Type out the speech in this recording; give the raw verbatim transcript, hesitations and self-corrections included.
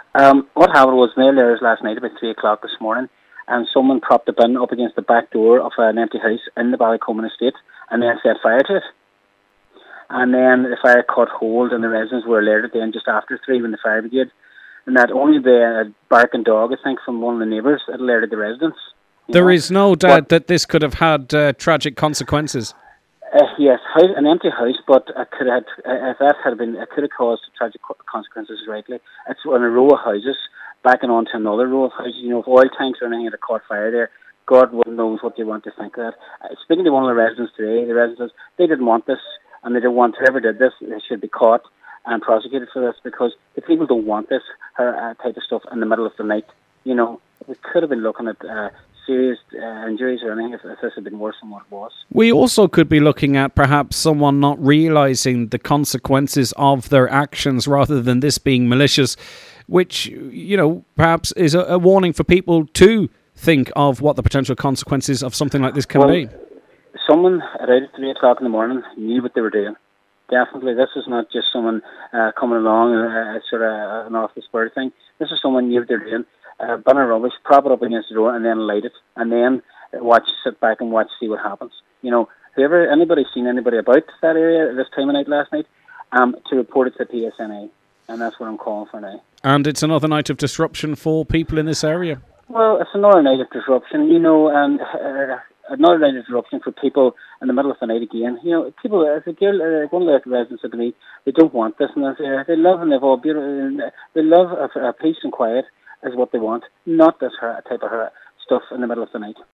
Um, what happened was mail there last night about three o'clock this morning, and someone propped a bin up against the back door of an empty house in the Ballycommon estate, and then set fire to it. And then the fire caught hold, and the residents were alerted then just after three when the fire brigade. And that only the uh, barking dog, I think, from one of the neighbours had alerted the residents. There know? is no doubt but, that this could have had uh, tragic consequences. Uh, yes, house, an empty house, but it could have, uh, if that had been, it could have caused tragic consequences. Rightly, it's on a row of houses backing onto another row of houses. You know, if oil tanks or anything had caught fire there, God knows what you want to think of that. Uh, speaking to one of the residents today, the residents they didn't want this, and they didn't want whoever did this. They should be caught and prosecuted for this, because the people don't want this uh, type of stuff in the middle of the night. You know, we could have been looking at Uh, serious uh, injuries or anything if, if this had been worse than what it was. We also could be looking at perhaps someone not realising the consequences of their actions rather than this being malicious, which, you know, perhaps is a, a warning for people to think of what the potential consequences of something like this can well, be. Someone at three o'clock in the morning knew what they were doing. Definitely, this is not just someone uh, coming along, uh, sort of an off-the-spur thing. This is someone knew what they were doing. Uh, bin of rubbish, prop it up against the door, and then light it, and then watch, sit back and watch, see what happens. You know, whoever, anybody seen anybody about that area at this time of night last night, um, to report it to P S N A, and that's what I'm calling for now. And it's another night of disruption for people in this area. Well, it's another night of disruption, you know, and uh, another night of disruption for people in the middle of the night again. You know, people, as a girl, uh, one of the residents said to me, they don't want this, and they, uh, they love and they've all beautiful, they love a, a peace and quiet is what they want, not this type of stuff in the middle of the night.